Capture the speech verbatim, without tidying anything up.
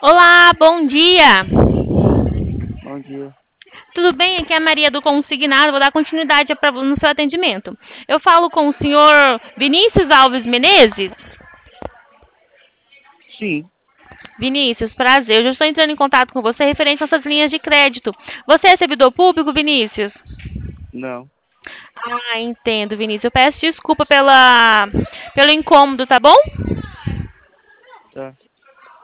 Olá, bom dia. Bom dia. Tudo bem? Aqui é a Maria do Consignado. Vou dar continuidade pra- no seu atendimento. Eu falo com o senhor Vinícius Alves Menezes. Sim, Vinícius, prazer. Eu já estou entrando em contato com você referente às suas linhas de crédito. Você é servidor público, Vinícius? não. Ah, entendo, Vinícius. Eu peço desculpa pela, pelo incômodo, tá bom?